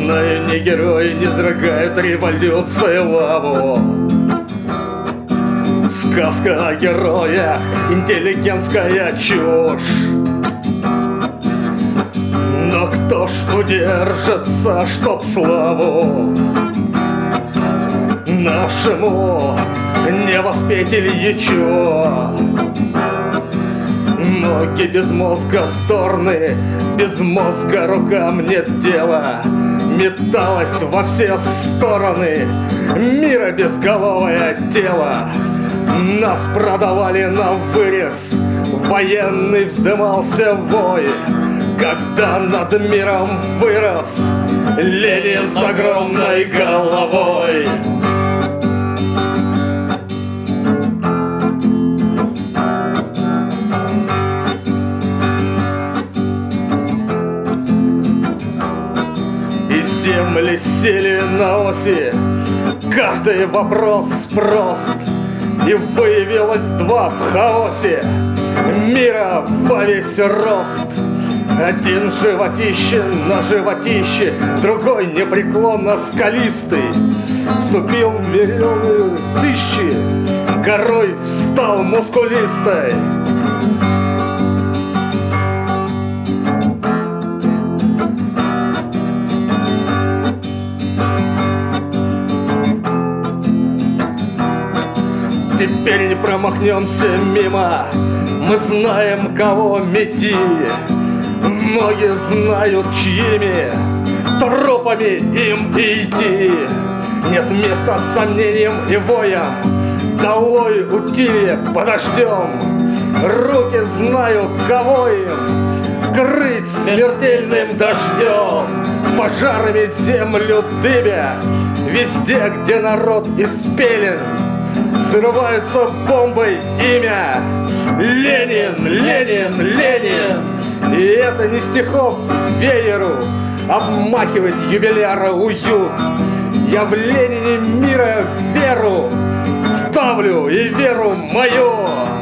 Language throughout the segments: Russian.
знаю, ни герои не сжигают революции лаву. Сказка о героях, интеллигентская чушь. Но кто ж удержится, чтоб славу нашему не воспеть Ильичу? Ноги без мозга вздорны, без мозга рукам нет дела. Металось во все стороны мира безголовое тело. Нас продавали на вырез, военный вздымался вой, когда над миром вырос Ленин с огромной головой. И земли сели на оси, каждый вопрос прост, и выявилось два в хаосе мира во весь рост. Один животище на животище, другой непреклонно скалистый. Вступил в миллионы тысячи, горой встал мускулистой. Теперь не промахнемся мимо, мы знаем, кого мети. Ноги знают, чьими тропами им идти. Нет места сомнениям и воям, долой утилие подождем. Руки знают, кого им крыть смертельным дождем. Пожарами землю дыбя, везде, где народ испелен, взрываются бомбой имя Ленин, Ленин, Ленин. И это не стихов вееру обмахивает юбиляра уют. Я в Ленине мира веру ставлю и веру мою.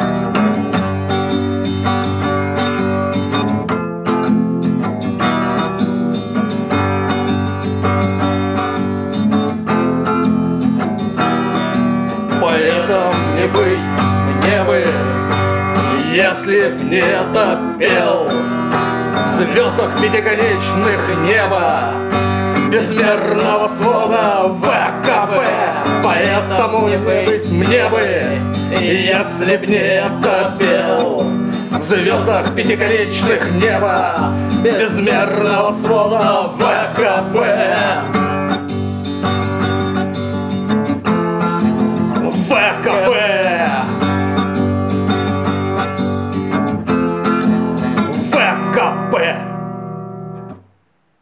Поэтому не быть мне бы, если б не это пел в звездах пятиконечных неба безмерного свода ВКП. Поэтому не быть мне бы, если б не это пел в звездах пятиконечных неба безмерного свода ВКП.